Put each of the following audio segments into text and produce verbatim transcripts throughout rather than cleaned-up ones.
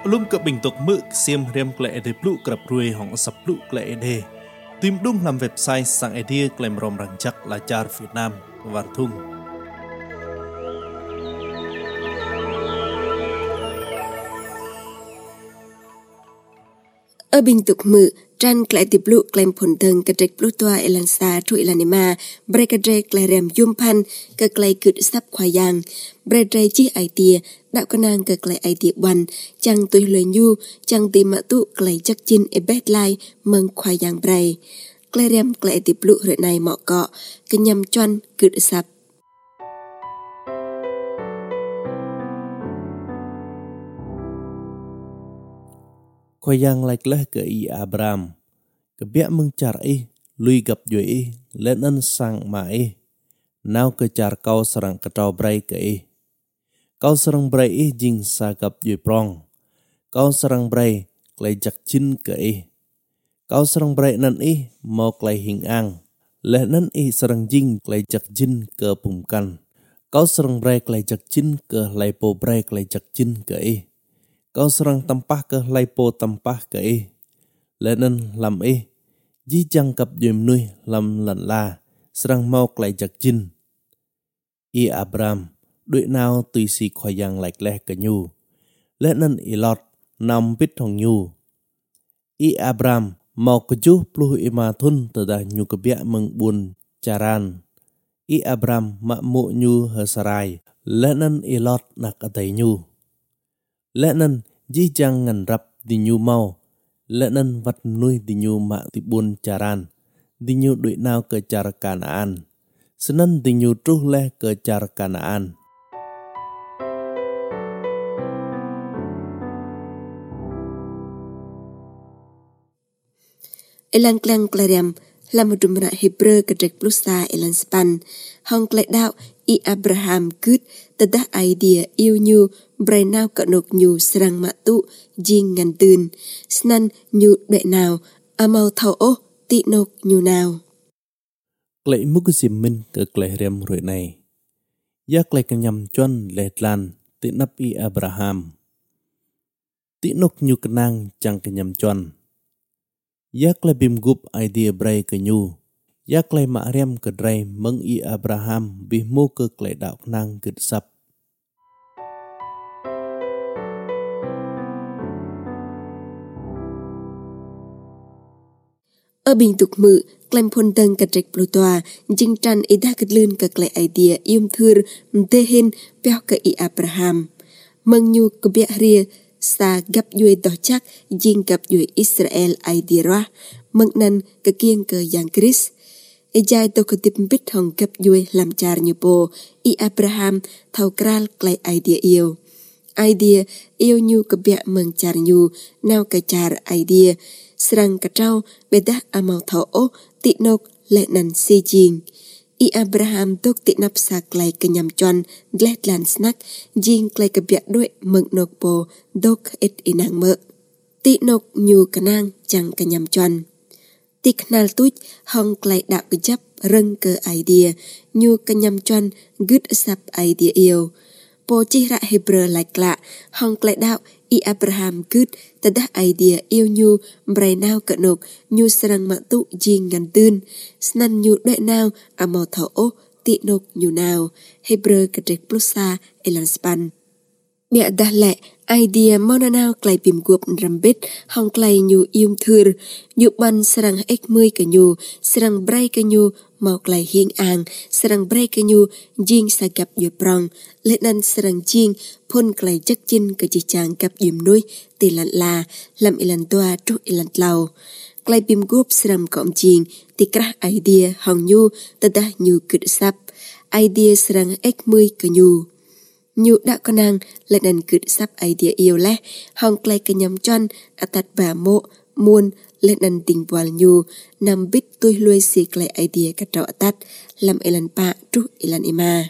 Belum ke bentuk mực xiêm riam klei de plu krap ruai hong sap plu klei de. Tìm đúng làm website sang idea klem rom rang chắc là char Việt Nam Văn Thung. Ở bình tục mự, Tran klei di plu klem phun teng ke trek plu tua elan sa tu elanima, brekadre klei rem yumpan ke klei kut sap khoyang, bredre chi idea đạo kanang ke klei idea ban, chang tui loi nyu, chang ti ma tu klei chắc chin e bet lai meng khoyang brai. Klei rem klei di plu hre nai mo ko, ke nyam chuan kut sap. Khoyang like leh ke i Abraham. Ke biak mengcar ih, lui gap jui ih, lenen sang ma ih. Nau ke car kau serang ketau brai ke ih. Kau serang brai ih jing sa gap jui prong. Kau serang brai klei jak chin ke ih. Kau serang brai nan ih mau klei hing ang. Leh nan ih serang jing klei jak jin ke pumkan. Kau serang brai klei jak chin ke laipo brai klei jak chin ke ih. Kau serang tampah ke laipo tampah ke ih. Lenen lam ih. Ji jang kap jum nui lam lan la. Serang mau klei jak jin. I Abraham. Đuổi nào tùy si khoyang like leh ke nyu. Lenen i lot. Nam pit hong nyu. I Abraham. Mau kejuh puluh ima thun tada nyu kebiak meng bun caran. I Abraham mak mu nyu hesarai. Lenen i lot nak atai nyu. Lenen ji jang ngan rap di nyu mau. Lenen vat nuôi di nyu mak ti bun caran. Di nyu đuổi nào ke car Kanaan. Senan di nyu truh leh ke car Kanaan. Elan klang klarem lam dumra Hebrew ke trek plusa elan span. Hong klek đạo i Abraham kut tadah idea yêu nyu brai nào ka nok nyu serang mak tu jing ngan tun. Snan nyu đuổi nào amau thau oh ti nok nyu nào. Klei muk sim min ke klei rem roi này. Ya klei kenyam chuan letlan ti nap i Abraham. Ti nok nyu kenang chang kenyam chuan. Ya klei bim gup idea brai ke nyu. Ya klei mak rem ke drai meng i Abraham bih mu ke klei đạo nang kut sap. Ở bình tục mự, klem phun teng ke trek plu tua, jing tran ida ket lươn ke klei idea yum thur mtehin peh ke i Abraham. Meng nyu ke biak ria sa gap yue doh chắc jing gap yue Israel idea rah. Meng nan ke kieng ke yang Chris. Ejai to ke tip bit hong gap yue lam char nyu po. I Abraham thau kral klei idea yêu. Idea yêu nyu ke biak meng char nyu nau ke char idea. Serang kacau bedah amau thau oh ti nok le nan si jing. I Abraham tok ti nap sa klei kenyam chuan glet lan snack jing klei ke biak duit meng nok po dok et inang me. Ti nok nyu kanang chang kenyam chuan. Ti knal tuj hong klei đạo ke jap reng ke idea nyu kenyam chuan good sap idea yêu. Po chi ra Hebrew like la hong klei đạo i Abraham good tadah idea yêu nyu brai nào ke nok nyu serang mak tu jing ngan tun. Snan nyu đuổi nào amau thau oh ti nok nyu nào. Hebrew ke trek plusa elan span. Biak dah le idea mona nào klei bim gup rambit hong klei nyu yum thur nyu ban serang ek mươi ke nyu serang brai ke nyu mau klei hing ang serang brai ke nyu jing sa gap yue prong le nan serang jing phun klei chắc chin ke chi chang gap yum nuôi ti lan la lam ilan tua tru ilan lau. Klei bim gup serang kom jing ti krah idea hong nyu tadah nyu kut sap idea serang ek mươi ke nyu. Nyu đã có năng lên nền kut sap idea yêu leh hong klei kenyam chuan atat ba mo muôn lên nền tình bual nyu nam bit tui lui si klei idea ka trau atat lam elan pa tru elan ima.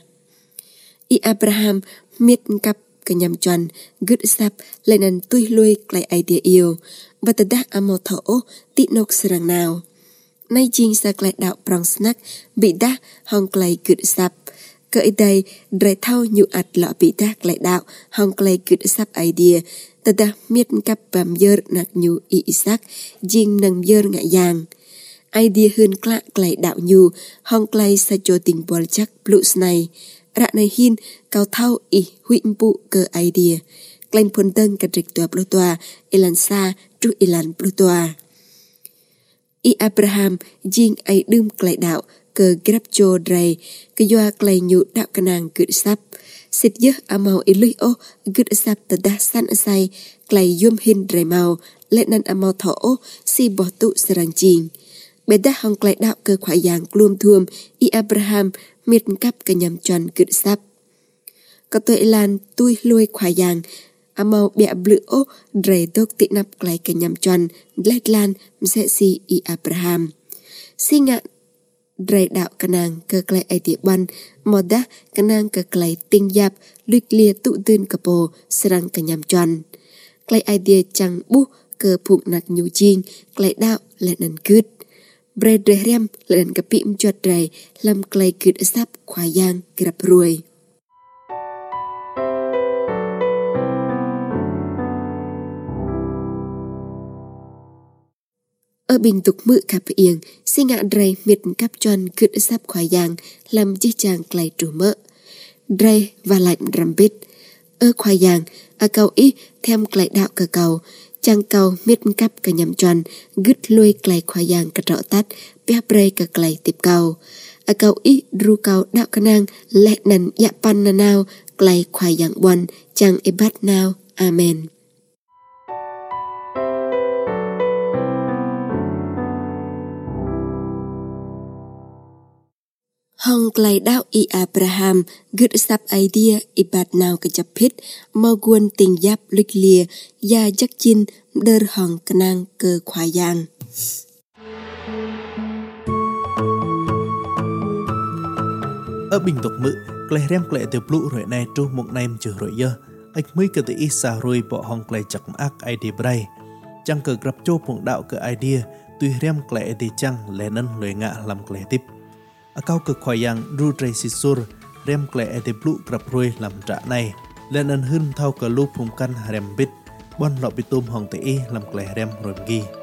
I Abraham miet kap kenyam chuan good sap lên nền tui lui klei idea yêu. Batadah amau thau oh ti nok serang nào. Nay jing sa klei đạo prong snack bị dah hong klei good sap. Cởi đây, rải thao nhu ạt lọ bị tác lại đạo, hong clay cựt sắp idea, ta đã miết cặp bàm dơ nạc nhu y isak, dinh nâng dơ ngạ giang. Idea hơn klạ clay đạo nhu, hong clay sa cho tình bol chắc blues này. Rạ này hin, cao thao y huynh bụ cơ idea. Clay phôn tân cà trịch tòa blu tòa, ilan sa tru ilan blu tòa. I Abraham dinh ai đương clay đạo, cơ grab cho dray, cơ doa clay nhu đạo ca nàng cựt sắp. Xịt dơ à màu y lùi ô, gựt sắp tà đá san asai, clay yum hin dray màu, lệ năn à màu thọ ô, si bỏ tụ sarang ching. Bé đá hong clay đạo cơ khoại giang gluom thuom, I Abraham miệt cắp cơ nhằm tròn cựt sắp. Có tội lan tui lùi khoại giang, à màu bẹ blự ô, dray đốc tị nắp clay cơ nhằm tròn, lệch lan mse si I Abraham. Si ngạn, dray đạo ca nàng cơ clay ai tiệp ban, mò đá ca nàng cơ clay tinh giáp, luyệt lia tụ tư cơ bồ, sarang cơ nhằm tròn. Clay ai địa chẳng bú cơ phụng nạc nhu ching, clay đạo lệ nần cướt. Bre dre rem lệ nần cơ bịm chuột dray, lâm clay cướt sắp khoa giang grab ruồi. Ở bình tục mự cặp yên, si ngạ dray miệt cặp tròn cướt sắp khoa giang, lâm chi chàng clay trù mỡ. Dray và lạnh rằm bít. Ở khoa giang, ở cầu ý thêm clay đạo cơ cầu, chàng cầu miết cắp cơ nhằm tròn, gứt lui clay khoa giang cơ trọ tắt, bếp bray cơ clay tiếp cầu. Ở cầu ý ru cầu đạo cơ năng, lẹ nần dạ pan nà nào, clay khoa giang bọn, chàng ê bát nào. Amen. Hong clay đạo I Abraham, gứt sắp idea I bát nào cơ chập hít, mau guôn tình giáp lịch lìa, ya chắc chinh đơ hong cơ năng cơ khoa giang. Ở bình tục mự, clay rem clay từ blue rồi này tru một nem chữ rồi dơ. Ếch mới cơ tự ý xa rồi bỏ hong clay chắc ác idea bray. Chẳng cơ grab chô phong đạo cơ idea, tuy rem clay thì chẳng lẽ nâng lời ngạ làm clay tiếp. Ở cao cực khoai giang ru tray si sur, rem clay thì blue grab rồi làm trả này. Lẽ nâng hưn thao cơ lưu phùng căn rem bít, bon lọ bị tôm hong tự ý làm clay rem rồi ghi.